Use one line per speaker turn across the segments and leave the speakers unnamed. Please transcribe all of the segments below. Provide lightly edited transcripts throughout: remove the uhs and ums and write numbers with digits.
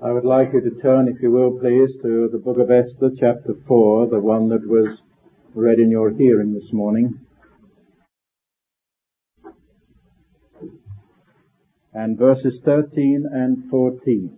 I would like you to turn, if you will please, to the book of Esther, chapter 4, the one that was read in your hearing this morning. And verses 13 and 14.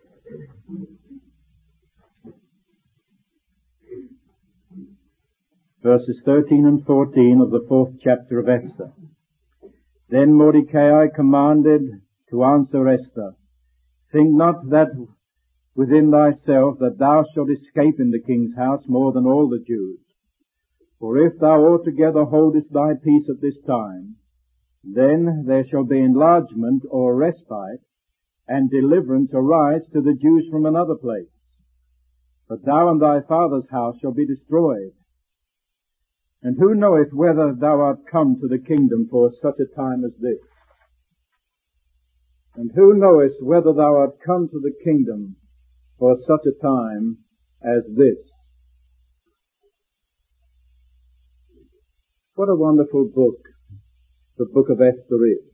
Verses 13 and 14 of the 4th chapter of Esther. Then Mordecai commanded to answer Esther, "Think not that within thyself that thou shalt escape in the king's house more than all the Jews. For if thou altogether holdest thy peace at this time, then there shall be enlargement or respite, and deliverance arise to the Jews from another place. But thou and thy father's house shall be destroyed. And who knoweth whether thou art come to the kingdom for such a time as this? And who knoweth whether thou art come to the kingdom for such a time as this?" What a wonderful book the book of Esther is.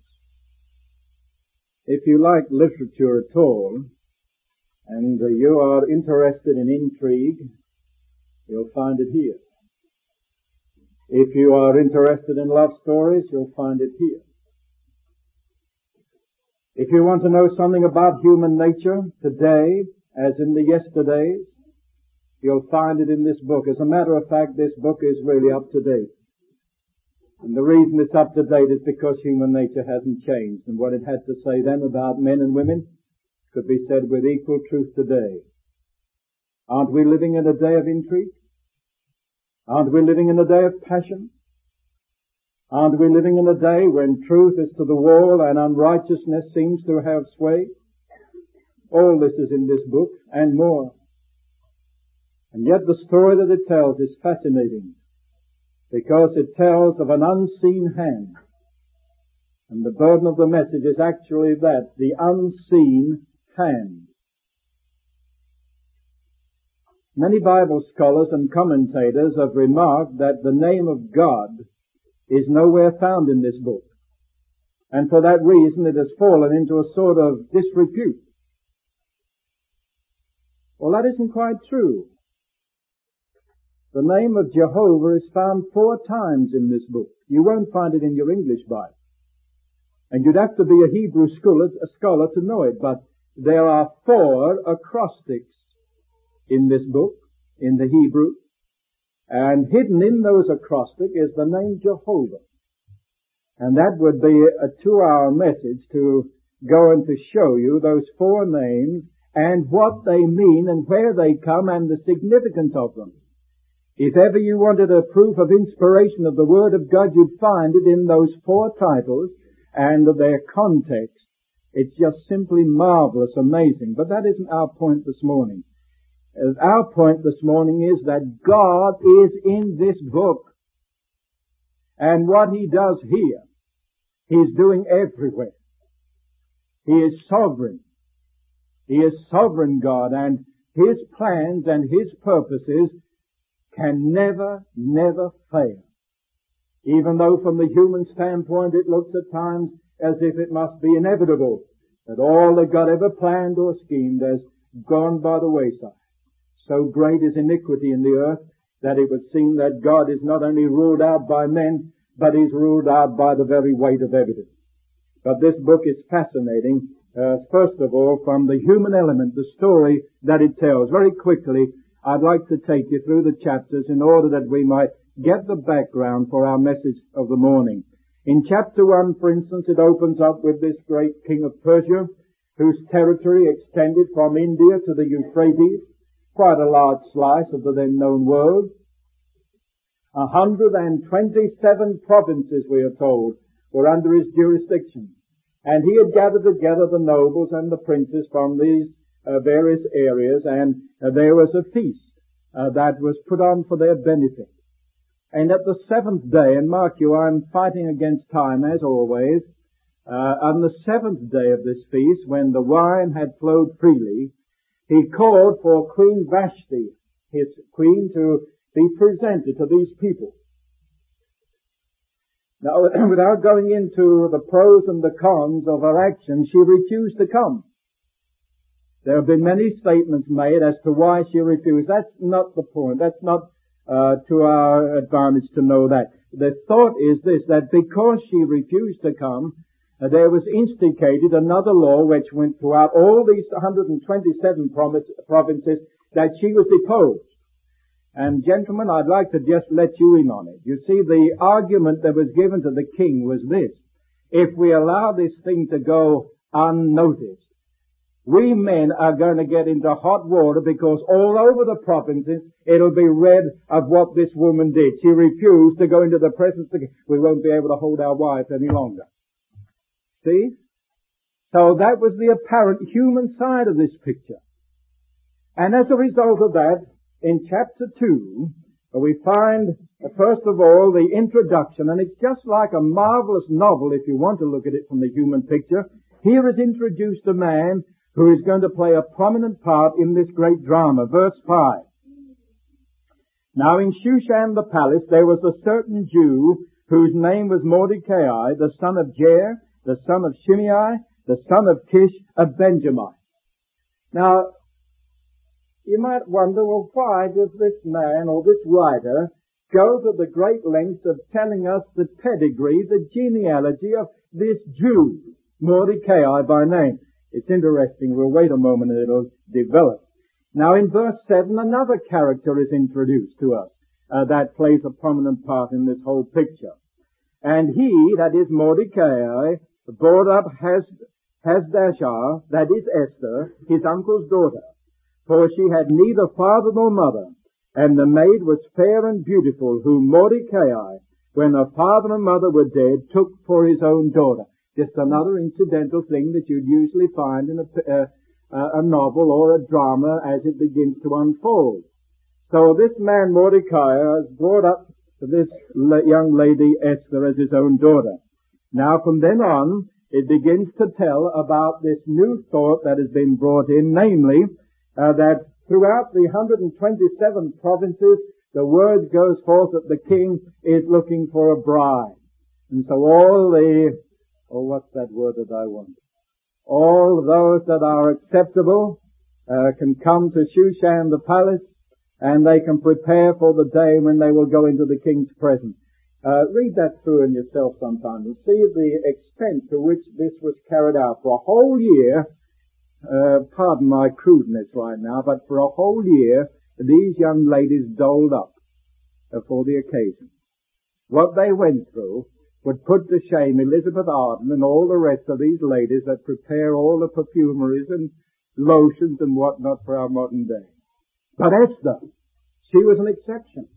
If you like literature at all, and you are interested in intrigue, you'll find it here. If you are interested in love stories, you'll find it here. If you want to know something about human nature today, as in the yesterdays, you'll find it in this book. As a matter of fact, this book is really up to date. And the reason it's up to date is because human nature hasn't changed. And what it had to say then about men and women could be said with equal truth today. Aren't we living in a day of intrigue? Aren't we living in a day of passion? Aren't we living in a day when truth is to the wall and unrighteousness seems to have sway? All this is in this book and more. And yet the story that it tells is fascinating because it tells of an unseen hand. And the burden of the message is actually that, the unseen hand. Many Bible scholars and commentators have remarked that the name of God is nowhere found in this book. And for that reason it has fallen into a sort of disrepute. Well, that isn't quite true. The name of Jehovah is found 4 times in this book. You won't find it in your English Bible. And you'd have to be a Hebrew scholar to know it, but there are 4 acrostics in this book, in the Hebrew, and hidden in those acrostics is the name Jehovah. And that would be a 2-hour message to go and to show you those 4 names and what they mean and where they come and the significance of them. If ever you wanted a proof of inspiration of the Word of God, you'd find it in those 4 titles and their context. It's just simply marvelous, amazing. But that isn't our point this morning. Our point this morning is that God is in this book. And what He does here, He's doing everywhere. He is sovereign. He is sovereign God, and His plans and His purposes can never fail. Even though from the human standpoint it looks at times as if it must be inevitable that all that God ever planned or schemed has gone by the wayside. So great is iniquity in the earth that it would seem that God is not only ruled out by men, but is ruled out by the very weight of evidence. But this book is fascinating, first of all, from the human element, the story that it tells. Very quickly, I'd like to take you through the chapters in order that we might get the background for our message of the morning. In chapter 1, for instance, it opens up with this great king of Persia, whose territory extended from India to the Euphrates, quite a large slice of the then known world. 127 provinces, we are told, were under his jurisdiction. And he had gathered together the nobles and the princes from these various areas, and there was a feast that was put on for their benefit. And at the 7th day, and mark you, I'm fighting against time as always, on the 7th day of this feast, when the wine had flowed freely, he called for Queen Vashti, his queen, to be presented to these people. Now, without going into the pros and the cons of her action, she refused to come. There have been many statements made as to why she refused. That's not the point. That's not to our advantage to know that. The thought is this, that because she refused to come, there was instigated another law which went throughout all these 127 provinces that she was deposed. And gentlemen, I'd like to just let you in on it. You see, the argument that was given to the king was this: if we allow this thing to go unnoticed, we men are going to get into hot water, because all over the provinces it'll be read of what this woman did. She refused to go into the presence of the king. We won't be able to hold our wives any longer. See? So that was the apparent human side of this picture. And as a result of that, in chapter 2, we find, first of all, the introduction, and it's just like a marvelous novel if you want to look at it from the human picture. Here is introduced a man who is going to play a prominent part in this great drama. Verse 5. Now in Shushan the palace there was a certain Jew whose name was Mordecai, the son of Jair, the son of Shimei, the son of Kish, of Benjamin. Now, you might wonder, well, why does this man or this writer go to the great lengths of telling us the pedigree, the genealogy of this Jew, Mordecai by name? It's interesting. We'll wait a moment and it'll develop. Now in verse 7, another character is introduced to us that plays a prominent part in this whole picture. And he, that is Mordecai, brought up Hasdashah, that is Esther, his uncle's daughter, for she had neither father nor mother, and the maid was fair and beautiful, whom Mordecai, when her father and mother were dead, took for his own daughter. Just another incidental thing that you'd usually find in a novel or a drama as it begins to unfold. So this man Mordecai has brought up this young lady Esther as his own daughter. Now from then on, it begins to tell about this new thought that has been brought in, namely, that throughout the 127 provinces, the word goes forth that the king is looking for a bride. And so all the, what's that word that I want? All those that are acceptable can come to Shushan the palace, and they can prepare for the day when they will go into the king's presence. Read that through in yourself sometime and see the extent to which this was carried out. For a whole year, pardon my crudeness right now, but for a whole year, these young ladies doled up for the occasion. What they went through would put to shame Elizabeth Arden and all the rest of these ladies that prepare all the perfumeries and lotions and whatnot for our modern day. But Esther, she was an exception.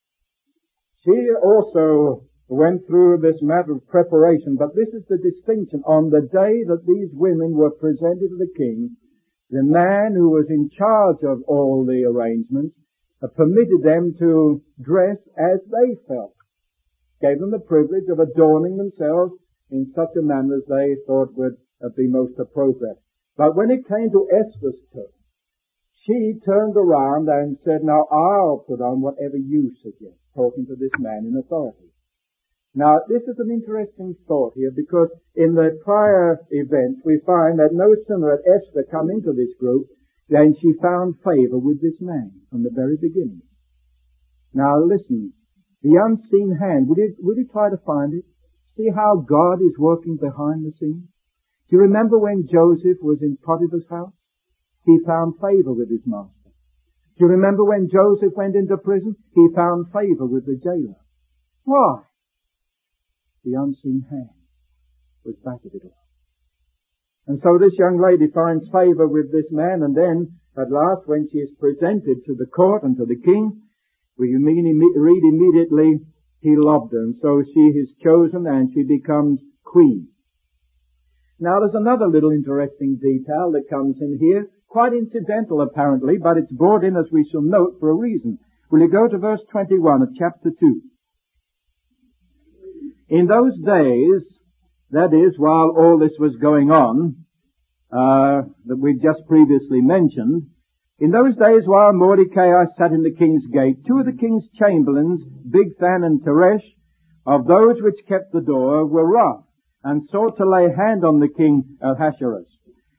She also went through this matter of preparation, but this is the distinction. On the day that these women were presented to the king, the man who was in charge of all the arrangements permitted them to dress as they felt. Gave them the privilege of adorning themselves in such a manner as they thought would be most appropriate. But when it came to Esther's turn, she turned around and said, now I'll put on whatever you suggest, talking to this man in authority. Now this is an interesting thought here, because in the prior events we find that no sooner had Esther come into this group than she found favor with this man from the very beginning. Now listen, the unseen hand, would you try to find it? See how God is working behind the scenes? Do you remember when Joseph was in Potiphar's house? He found favor with his master. Do you remember when Joseph went into prison? He found favor with the jailer. Why? The unseen hand was back at it all. And so this young lady finds favor with this man, and then at last when she is presented to the court and to the king, we read immediately he loved her, and so she is chosen and she becomes queen. Now there's another little interesting detail that comes in here, quite incidental apparently, but it's brought in, as we shall note, for a reason. Will you go to verse 21 of chapter 2? In those days, that is, while all this was going on, that we've just previously mentioned, in those days while Mordecai sat in the king's gate, two of the king's chamberlains, Bigthan and Teresh, of those which kept the door, were wroth, and sought to lay hand on the king Ahasuerus.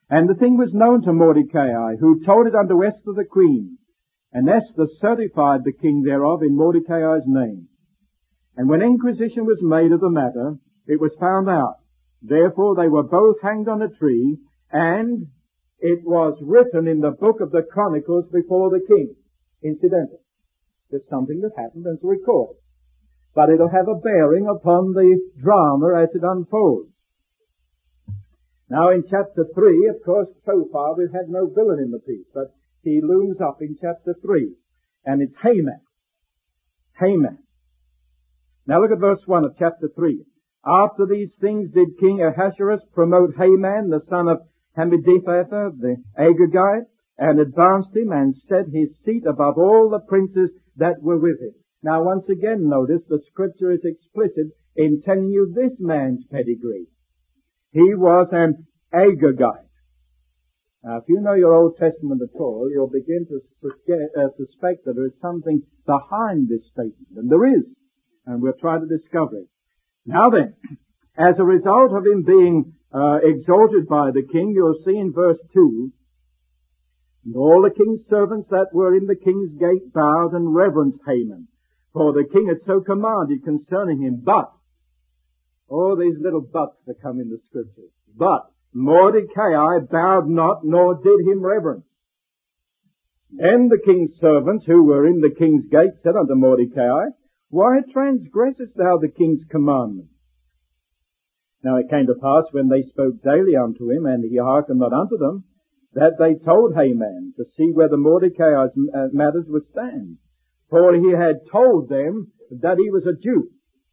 And the thing was known to Mordecai, who told it unto Esther the queen. And Esther certified the king thereof in Mordecai's name. And when inquisition was made of the matter, it was found out. Therefore they were both hanged on a tree, and it was written in the book of the Chronicles before the king. Incidental. It's something that happened and to record. But it'll have a bearing upon the drama as it unfolds. Now in chapter 3, of course, so far we've had no villain in the piece, but he looms up in chapter 3, and it's Haman. Haman. Now look at verse 1 of chapter 3. After these things did King Ahasuerus promote Haman, the son of Hammedatha, the Agagite, and advanced him and set his seat above all the princes that were with him. Now once again notice the scripture is explicit in telling you this man's pedigree. He was an Agagite. Now if you know your Old Testament at all, you'll begin to suspect that there is something behind this statement. And there is. And we'll try to discover it. Now then, as a result of him being exalted by the king, you'll see in verse 2, and all the king's servants that were in the king's gate bowed and reverenced Haman, for the king had so commanded concerning him. But, all these little buts that come in the scriptures, but Mordecai bowed not, nor did him reverence. Then the king's servants who were in the king's gate said unto Mordecai, Why transgressest thou the king's commandment? Now it came to pass, when they spoke daily unto him, and he hearkened not unto them, that they told Haman to see whether Mordecai's matters would stand. For he had told them that he was a Jew.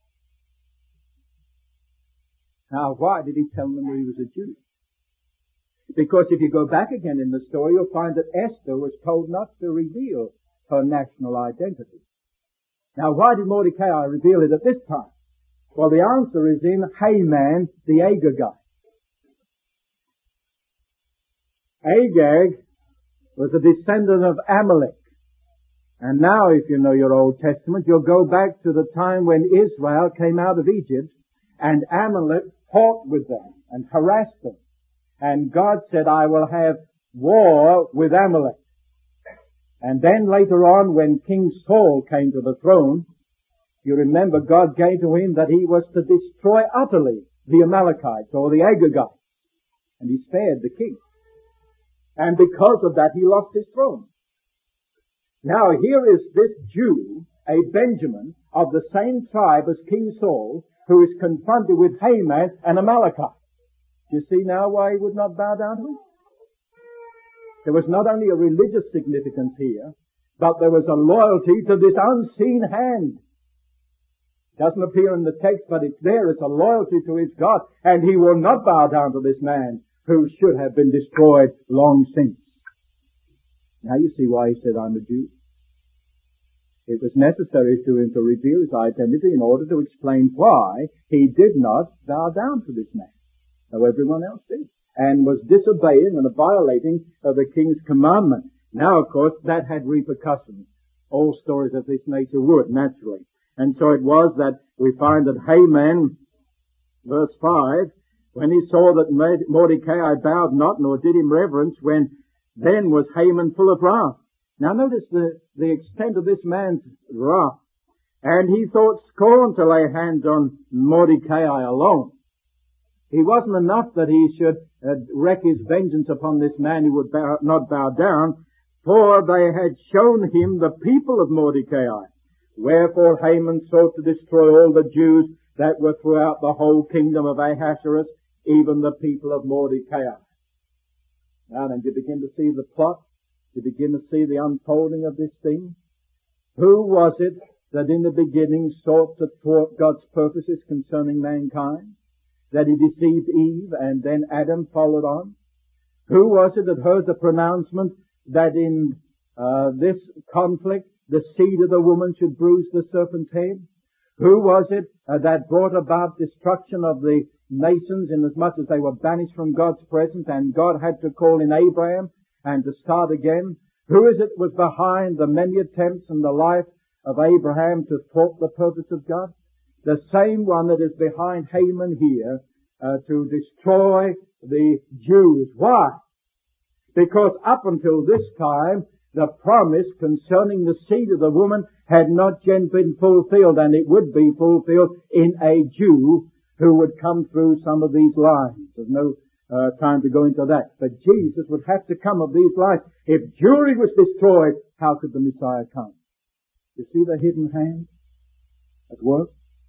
Now why did he tell them that he was a Jew? Because if you go back again in the story, you'll find that Esther was told not to reveal her national identity. Now why did Mordecai reveal it at this time? Well, the answer is in Haman the Agagite. Agag was a descendant of Amalek. And now, if you know your Old Testament, you'll go back to the time when Israel came out of Egypt, and Amalek fought with them and harassed them. And God said, I will have war with Amalek. And then later on, when King Saul came to the throne, you remember God gave to him that he was to destroy utterly the Amalekites or the Agagites. And he spared the king. And because of that, he lost his throne. Now here is this Jew, a Benjamin, of the same tribe as King Saul, who is confronted with Haman, an Amalekite. Do you see now why he would not bow down to him? There was not only a religious significance here, but there was a loyalty to this unseen hand. It doesn't appear in the text, but it's there. It's a loyalty to his God, and he will not bow down to this man who should have been destroyed long since. Now you see why he said, I'm a Jew. It was necessary to him to reveal his identity in order to explain why he did not bow down to this man, though everyone else did, and was disobeying and violating of the king's commandment. Now, of course, that had repercussions. All stories of this nature would, naturally. And so it was that we find that Haman, verse 5, when he saw that Mordecai bowed not, nor did him reverence, then was Haman full of wrath. Now notice the extent of this man's wrath. And he thought scorn to lay hands on Mordecai alone. It wasn't enough that he should wreak his vengeance upon this man who would not bow down, for they had shown him the people of Mordecai. Wherefore Haman sought to destroy all the Jews that were throughout the whole kingdom of Ahasuerus, even the people of Mordecai. Now then, you begin to see the plot. You begin to see the unfolding of this thing. Who was it that in the beginning sought to thwart God's purposes concerning mankind? That he deceived Eve and then Adam followed on? Who was it that heard the pronouncement that in this conflict the seed of the woman should bruise the serpent's head? Who was it that brought about destruction of the nations inasmuch as they were banished from God's presence and God had to call in Abraham and to start again? Who is it that was behind the many attempts in the life of Abraham to thwart the purpose of God? The same one that is behind Haman here to destroy the Jews. Why? Because up until this time, the promise concerning the seed of the woman had not yet been fulfilled, and it would be fulfilled in a Jew who would come through some of these lines. There's no time to go into that. But Jesus would have to come of these lines. If Jewry was destroyed, how could the Messiah come? You see the hidden hand at work?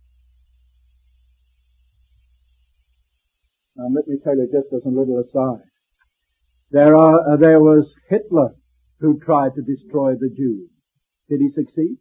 Now let me tell you just as a little aside. There was Hitler who tried to destroy the Jews. Did he succeed?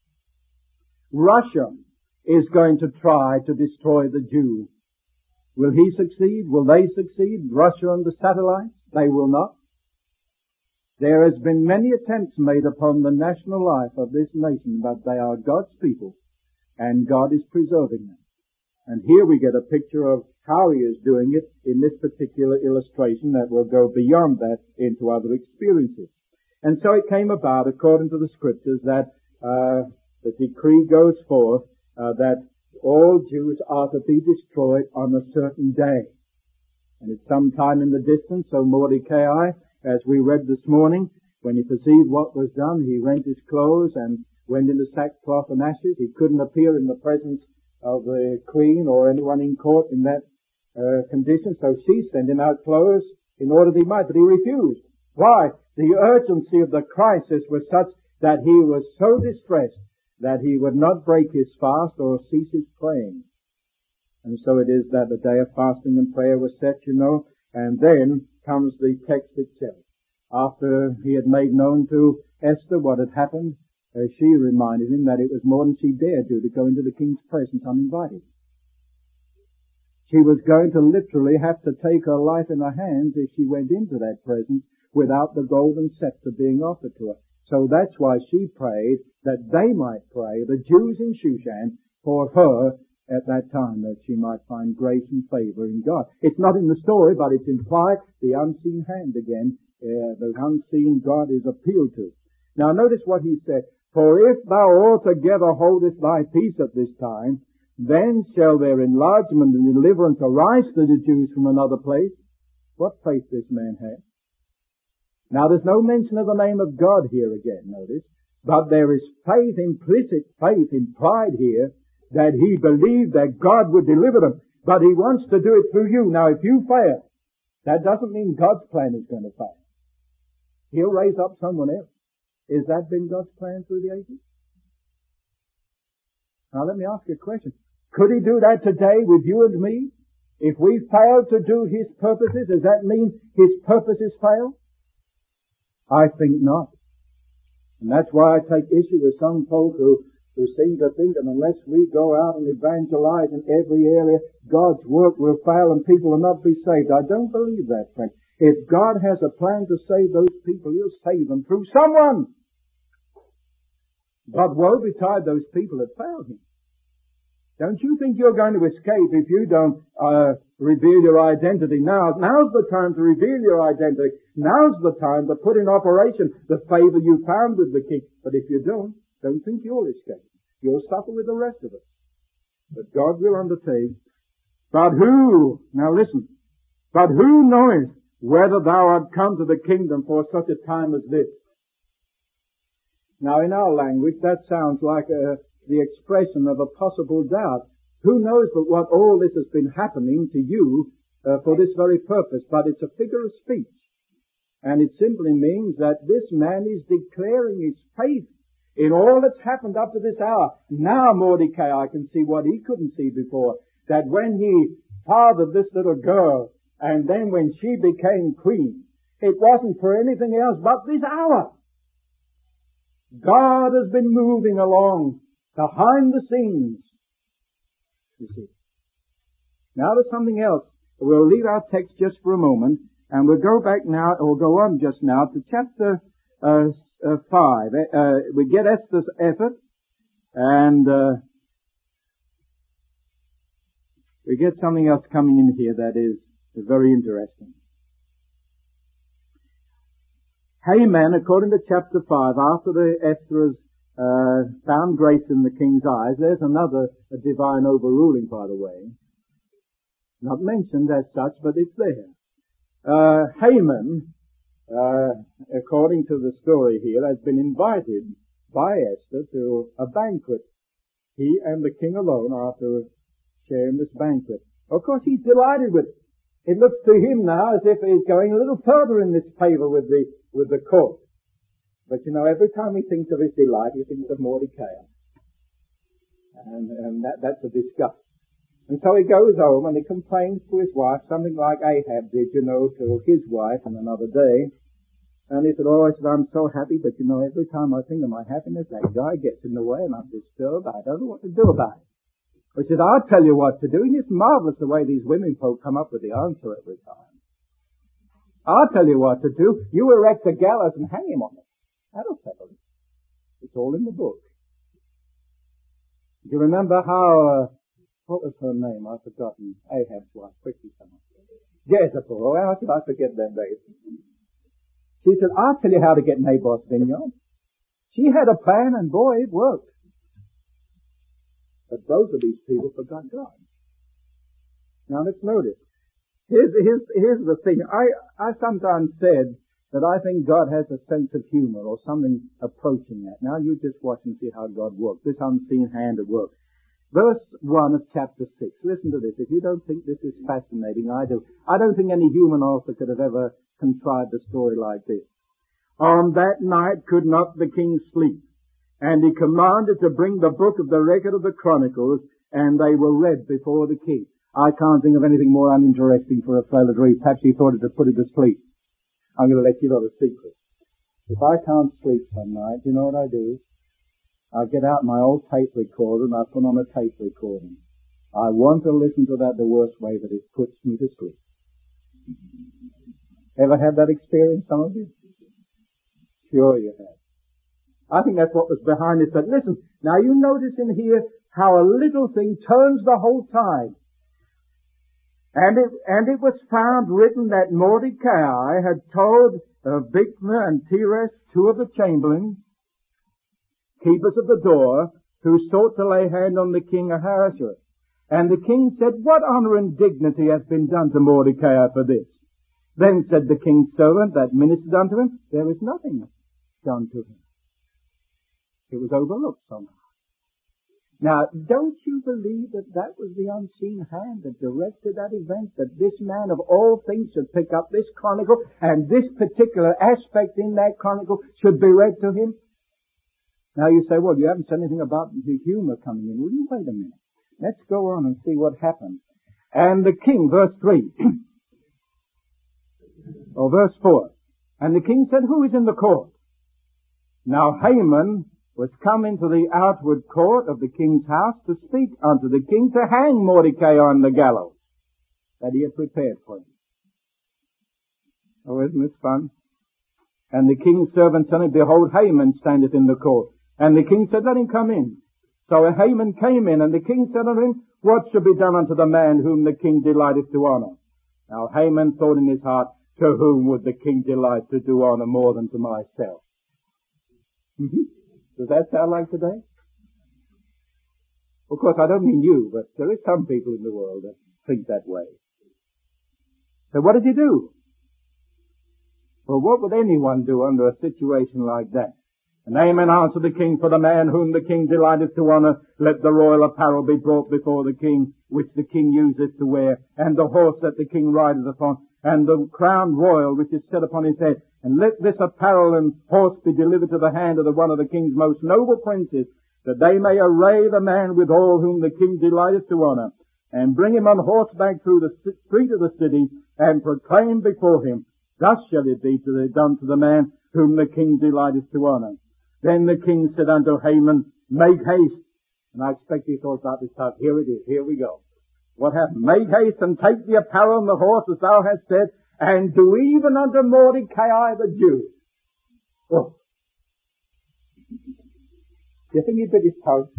Russia is going to try to destroy the Jew. Will he succeed? Will they succeed? Russia and the satellites? They will not. There has been many attempts made upon the national life of this nation, but they are God's people, and God is preserving them. And here we get a picture of how He is doing it in this particular illustration that will go beyond that into other experiences. And so it came about, according to the Scriptures, that the decree goes forth that all Jews are to be destroyed on a certain day. And it's sometime in the distance, so Mordecai, as we read this morning, when he perceived what was done, he rent his clothes and went into sackcloth and ashes. He couldn't appear in the presence of the queen or anyone in court in that condition, so she sent him out clothes in order that he might, but he refused. Why? The urgency of the crisis was such that he was so distressed that he would not break his fast or cease his praying. And so it is that the day of fasting and prayer was set, you know, and then comes the text itself. After he had made known to Esther what had happened, she reminded him that it was more than she dared do to go into the king's presence uninvited. She was going to literally have to take her life in her hands if she went into that presence without the golden scepter being offered to her. So that's why she prayed that they might pray, the Jews in Shushan, for her at that time, that she might find grace and favor in God. It's not in the story, but it's implied. The unseen hand again, the unseen God is appealed to. Now notice what he said. For if thou altogether holdest thy peace at this time, then shall their enlargement and deliverance arise to the Jews from another place. What faith this man had. Now there's no mention of the name of God here again, notice. But there is faith, implicit faith implied here, that he believed that God would deliver them. But he wants to do it through you. Now if you fail, that doesn't mean God's plan is going to fail. He'll raise up someone else. Has that been God's plan through the ages? Now let me ask you a question. Could He do that today with you and me? If we fail to do His purposes, does that mean His purposes fail? I think not. And that's why I take issue with some folk who seem to think that unless we go out and evangelize in every area, God's work will fail and people will not be saved. I don't believe that, friend. If God has a plan to save those people, He'll save them through someone. But woe betide those people that failed Him. Don't you think you're going to escape if you don't reveal your identity now? Now's the time to reveal your identity. Now's the time to put in operation the favor you found with the King. But if you don't think you'll escape. You'll suffer with the rest of us. But God will undertake. But who, now listen, but who knoweth whether thou art come to the kingdom for such a time as this? Now in our language that sounds like the expression of a possible doubt. Who knows but what all this has been happening to you for this very purpose? But it's a figure of speech. And it simply means that this man is declaring his faith in all that's happened up to this hour. Now Mordecai, I can see what he couldn't see before. That when he fathered this little girl, and then when she became queen, it wasn't for anything else but this hour. God has been moving along behind the scenes, you see. Now there's something else. We'll leave our text just for a moment, and we'll go back now, or go on just now to chapter 5. We get Esther's effort, and we get something else coming in here that is very interesting. Haman, according to chapter 5, after the Esther has found grace in the king's eyes, there's another divine overruling, by the way. Not mentioned as such, but it's there. Haman, according to the story here, has been invited by Esther to a banquet. He and the king alone are to share in this banquet. Of course, he's delighted with it. It looks to him now as if he's going a little further in this favor with the court. But you know, every time he thinks of his delight, he thinks of Mordecai. And that's a disgust. And so he goes home and he complains to his wife, something like Ahab did, you know, to his wife on another day. And he said, oh, I said, I'm so happy, but you know, every time I think of my happiness, that guy gets in the way and I'm disturbed. I don't know what to do about it. He said, I'll tell you what to do. And it's marvelous the way these women folk come up with the answer every time. I'll tell you what to do. You erect a gallows and hang him on it. That'll settle it. It's all in the book. Do you remember how, what was her name? I've forgotten. Ahab's wife. Quickly come on. Jezebel. Oh, how could I forget that name? She said, I'll tell you how to get Naboth's vineyard. She had a plan and boy, it worked. But both of these people forgot God. Now let's notice. Here's the thing. I sometimes said that I think God has a sense of humor or something approaching that. Now you just watch and see how God works. This unseen hand at work. Verse 1 of chapter 6. Listen to this. If you don't think this is fascinating, I do. I don't think any human author could have ever contrived a story like this. On that night could not the king sleep, and he commanded to bring the book of the record of the Chronicles, and they were read before the king. I can't think of anything more uninteresting for a fellow to read. Perhaps he thought it to put it to sleep. I'm going to let you know the secret. If I can't sleep some night, you know what I do? I'll get out my old tape recorder and I'll put on a tape recording. I want to listen to that the worst way, but it puts me to sleep. Ever had that experience, some of you? Sure you have. I think that's what was behind it. But listen, now you notice in here how a little thing turns the whole tide. And it was found written that Mordecai had told Bigthan and Teresh, two of the chamberlains, keepers of the door, who sought to lay hand on the king Ahasuerus. And the king said, what honor and dignity has been done to Mordecai for this? Then said the king's servant that ministered unto him, there is nothing done to him. It was overlooked somehow. Now, don't you believe that that was the unseen hand that directed that event, that this man of all things should pick up this chronicle, and this particular aspect in that chronicle should be read to him? Now you say, well, you haven't said anything about the humor coming in. Will you wait a minute? Let's go on and see what happened. And the king, verse 3, or verse 4, and the king said, who is in the court? Now Haman was come into the outward court of the king's house to speak unto the king to hang Mordecai on the gallows that he had prepared for him. Oh, isn't this fun? And the king's servant said, behold, Haman standeth in the court. And the king said, let him come in. So Haman came in, and the king said unto him, what shall be done unto the man whom the king delighteth to honor? Now Haman thought in his heart, to whom would the king delight to do honor more than to myself? Does that sound like today? Of course, I don't mean you, but there is some people in the world that think that way. So what did he do? Well, what would anyone do under a situation like that? And Haman answered the king, for the man whom the king delighteth to honor, let the royal apparel be brought before the king, which the king useth to wear, and the horse that the king rideth upon, and the crown royal which is set upon his head. And let this apparel and horse be delivered to the hand of one of the king's most noble princes, that they may array the man with all whom the king delighteth to honor, and bring him on horseback through the street of the city, and proclaim before him, thus shall it be done to the man whom the king delighteth to honor. Then the king said unto Haman, make haste. And I expect he thought about this time. Here it is. Here we go. What happened? Make haste and take the apparel and the horse as thou hast said, and do even unto Mordecai the Jew. Oh. Do you think he bit his toe?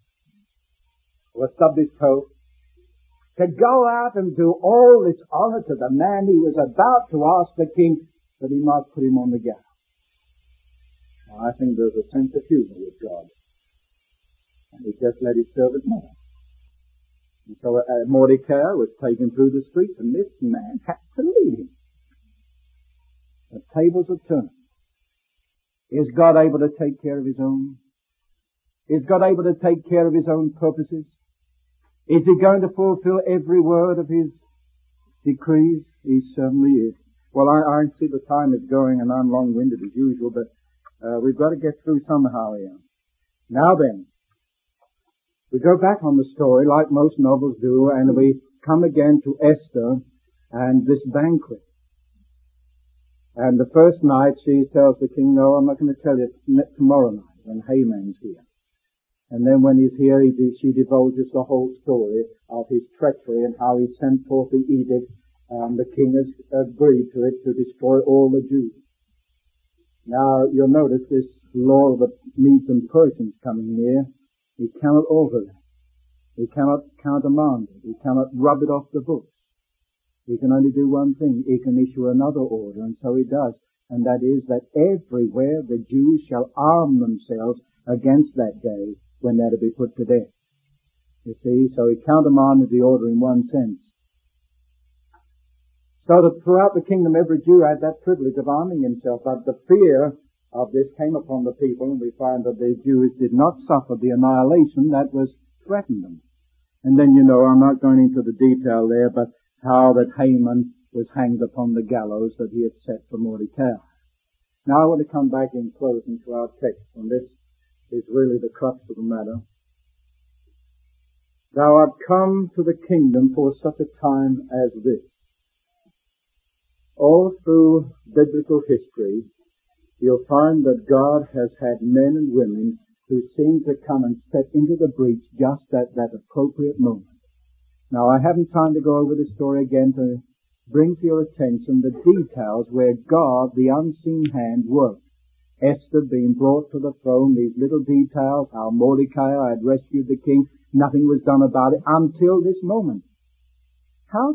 Or stubbed his toe? To go out and do all this honor to the man he was about to ask the king that he might put him on the gallows. I think there's a sense of humor with God. And he just let his servant know. And so Mordecai was taken through the streets, and this man had to lead him. The tables are turned. Is God able to take care of His own? Is God able to take care of His own purposes? Is He going to fulfill every word of His decrees? He certainly is. Well, I see the time is going, and I'm long-winded as usual, but we've got to get through somehow here. Now then, we go back on the story like most novels do, and we come again to Esther and this banquet. And the first night she tells the king, no, I'm not going to tell you tomorrow night when Haman's here. And then when he's here, she divulges the whole story of his treachery and how he sent forth the edict. The king has agreed to it to destroy all the Jews. Now, you'll notice this law of the Medes and Persians coming near. He cannot alter that. He cannot countermand it. He cannot rub it off the books. He can only do one thing. He can issue another order, and so he does. And that is that everywhere the Jews shall arm themselves against that day when they're to be put to death. You see, so he countermanded the order in one sense. So that throughout the kingdom every Jew had that privilege of arming himself. But the fear of this came upon the people, and we find that the Jews did not suffer the annihilation that was threatened them. And then, I'm not going into the detail there, but how that Haman was hanged upon the gallows that he had set for Mordecai. Now I want to come back in closing to our text, and this is really the crux of the matter. Thou art come to the kingdom for such a time as this. All through biblical history, you'll find that God has had men and women who seem to come and step into the breach just at that appropriate moment. Now, I haven't time to go over the story again to bring to your attention the details where God, the unseen hand, worked. Esther being brought to the throne, these little details, how Mordecai had rescued the king, nothing was done about it until this moment. How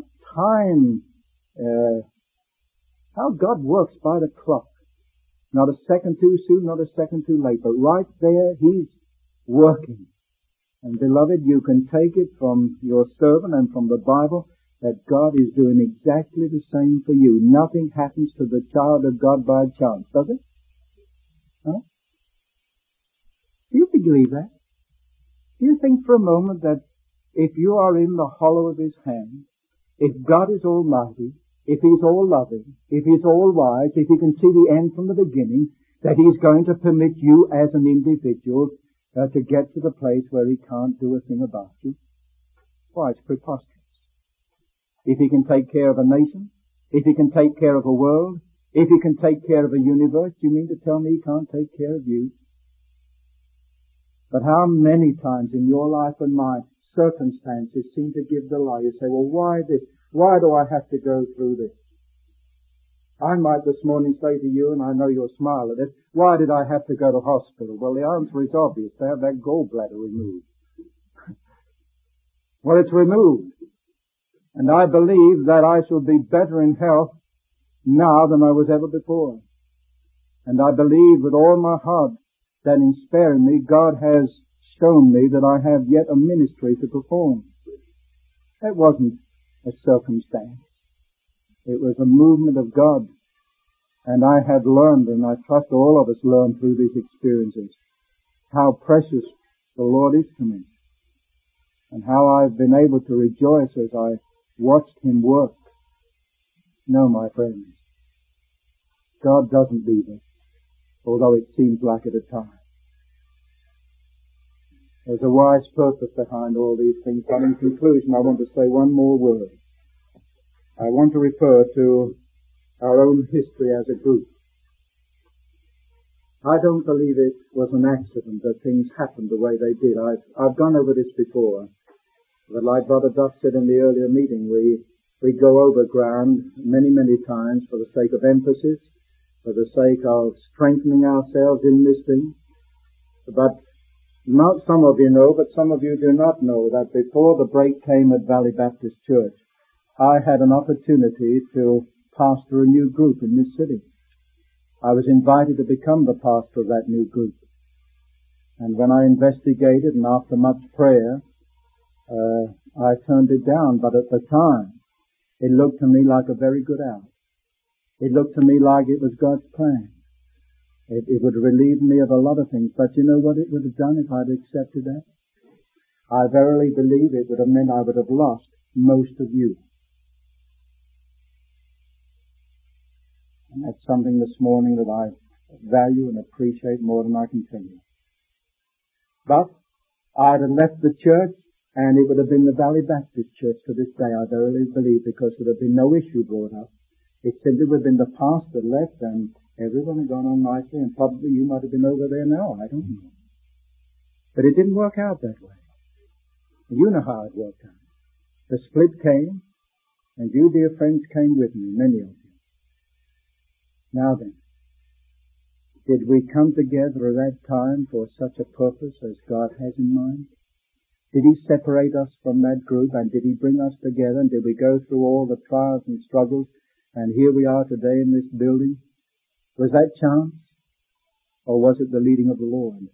God works by the clock. Not a second too soon, not a second too late, but right there He's working. And beloved, you can take it from your servant and from the Bible that God is doing exactly the same for you. Nothing happens to the child of God by chance, does it? Huh? Do you believe that? Do you think for a moment that if you are in the hollow of His hand, if God is almighty, if He's all loving, if He's all wise, if He can see the end from the beginning, that He's going to permit you as an individual to get to the place where He can't do a thing about you? Why, it's preposterous. If He can take care of a nation, if He can take care of a world, if He can take care of a universe, do you mean to tell me He can't take care of you? But how many times in your life and mine, circumstances seem to give the lie. You say, well, why this? Why do I have to go through this? I might this morning say to you, and I know you'll smile at it, why did I have to go to hospital? Well, the answer is obvious. To have that gallbladder removed. Well, it's removed. And I believe that I shall be better in health now than I was ever before. And I believe with all my heart that in sparing me, God has shown me that I have yet a ministry to perform. It wasn't a circumstance. It was a movement of God. And I had learned, and I trust all of us learned through these experiences, how precious the Lord is to me. And how I've been able to rejoice as I watched Him work. No, my friends, God doesn't leave us, although it seems like it at times. There's a wise purpose behind all these things. But in conclusion, I want to say one more word. I want to refer to our own history as a group. I don't believe it was an accident that things happened the way they did. I've gone over this before. But like Brother Duff said in the earlier meeting, we go over ground many, many times for the sake of emphasis, for the sake of strengthening ourselves in this thing. But not some of you know, but some of you do not know that before the break came at Valley Baptist Church, I had an opportunity to pastor a new group in this city. I was invited to become the pastor of that new group. And when I investigated and after much prayer, I turned it down, but at the time, it looked to me like a very good hour. It looked to me like it was God's plan. It would relieve me of a lot of things, but you know what it would have done if I'd accepted that? I verily believe it would have meant I would have lost most of you. And that's something this morning that I value and appreciate more than I can tell you. But I'd have left the church, and it would have been the Valley Baptist Church to this day, I verily believe, because there would have been no issue brought up. It simply would have been the pastor left, and everyone had gone on nicely, and probably you might have been over there now, I don't know. But it didn't work out that way. You know how it worked out. The split came, and you, dear friends, came with me, many of you. Now then, did we come together at that time for such a purpose as God has in mind? Did He separate us from that group, and did He bring us together, and did we go through all the trials and struggles, and here we are today in this building? Was that chance, or was it the leading of the Lord?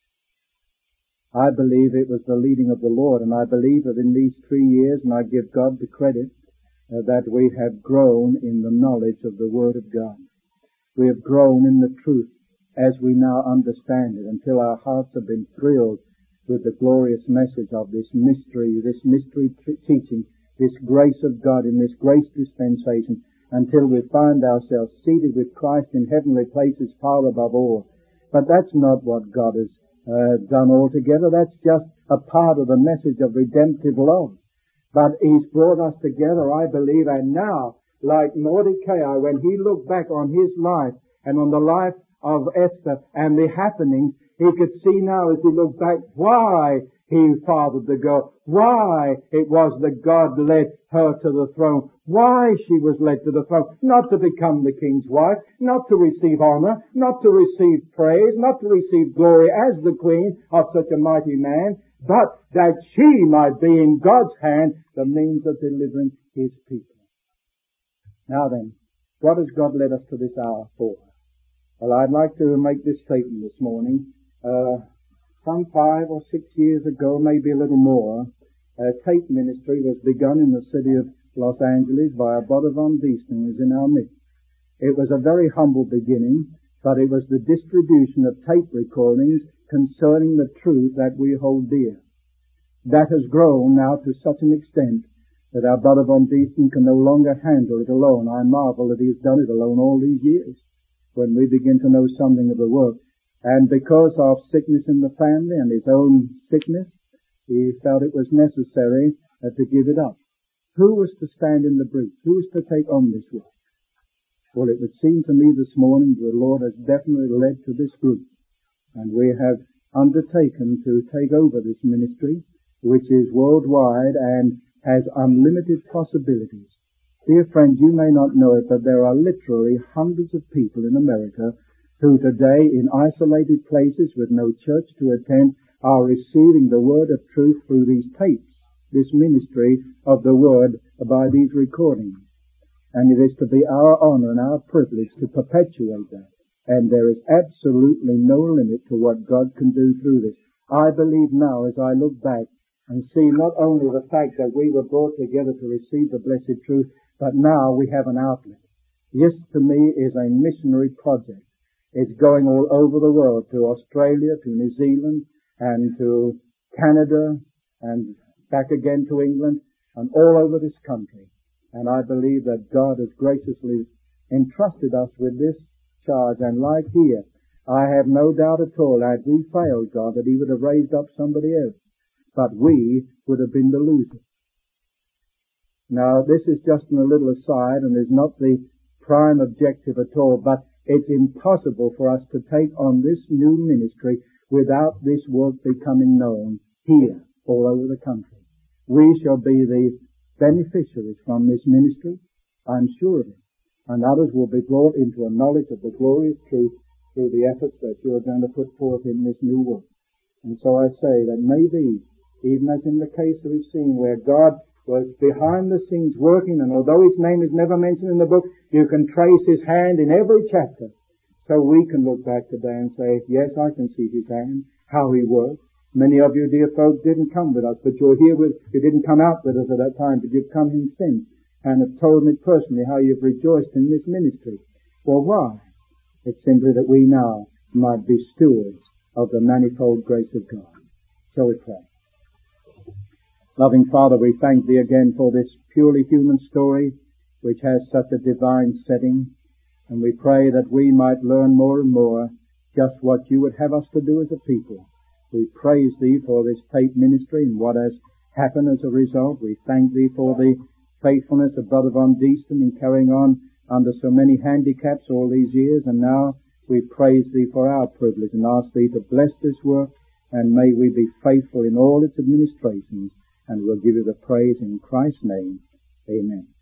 I believe it was the leading of the Lord, and I believe that in these 3 years, and I give God the credit, that we have grown in the knowledge of the Word of God. We have grown in the truth as we now understand it, until our hearts have been thrilled with the glorious message of this mystery teaching, this grace of God in this grace dispensation, until we find ourselves seated with Christ in heavenly places far above all. But that's not what God has done altogether. That's just a part of the message of redemptive love. But He's brought us together, I believe, and now, like Mordecai, when he looked back on his life and on the life of Esther and the happenings, he could see now as he looked back why he fathered the girl, why it was that God led her to the throne, why she was led to the throne, not to become the king's wife, not to receive honor, not to receive praise, not to receive glory as the queen of such a mighty man, but that she might be in God's hand the means of delivering His people. Now then, what has God led us to this hour for? Well, I'd like to make this statement this morning. Some 5 or 6 years ago, maybe a little more, a tape ministry was begun in the city of Los Angeles by a brother von Deason, who is in our midst. It was a very humble beginning, but it was the distribution of tape recordings concerning the truth that we hold dear. That has grown now to such an extent that our brother von Deason can no longer handle it alone. I marvel that he has done it alone all these years, when we begin to know something of the work. And because of sickness in the family and his own sickness, he felt it was necessary to give it up. Who was to stand in the breach? Who was to take on this work? Well, it would seem to me this morning the Lord has definitely led to this group, and we have undertaken to take over this ministry, which is worldwide and has unlimited possibilities. Dear friends, you may not know it, but there are literally hundreds of people in America who today, in isolated places with no church to attend, are receiving the word of truth through these tapes, this ministry of the word by these recordings. And it is to be our honor and our privilege to perpetuate that. And there is absolutely no limit to what God can do through this. I believe now, as I look back and see not only the fact that we were brought together to receive the blessed truth, but now we have an outlet. This, to me, is a missionary project. It's going all over the world, to Australia, to New Zealand, and to Canada, and back again to England, and all over this country. And I believe that God has graciously entrusted us with this charge. And like here, I have no doubt at all, had we failed God, that He would have raised up somebody else. But we would have been the losers. Now, this is just a little aside, and is not the prime objective at all, but it's impossible for us to take on this new ministry without this work becoming known here, all over the country. We shall be the beneficiaries from this ministry, I'm sure of it, and others will be brought into a knowledge of the glorious truth through the efforts that you are going to put forth in this new work. And so I say that maybe, even as in the case that we've seen where God was behind the scenes working, and although His name is never mentioned in the book, you can trace His hand in every chapter. So we can look back today and say, yes, I can see His hand, how He worked. Many of you, dear folk, didn't come with us, but you're here you didn't come out with us at that time, but you've come in since and have told me personally how you've rejoiced in this ministry. Well, why? It's simply that we now might be stewards of the manifold grace of God. Shall we pray? Loving Father, we thank Thee again for this purely human story which has such a divine setting, and we pray that we might learn more and more just what You would have us to do as a people. We praise Thee for this tape ministry and what has happened as a result. We thank Thee for the faithfulness of Brother Von Deaston in carrying on under so many handicaps all these years, and now we praise Thee for our privilege and ask Thee to bless this work, and may we be faithful in all its administrations, and we'll give You the praise in Christ's name. Amen.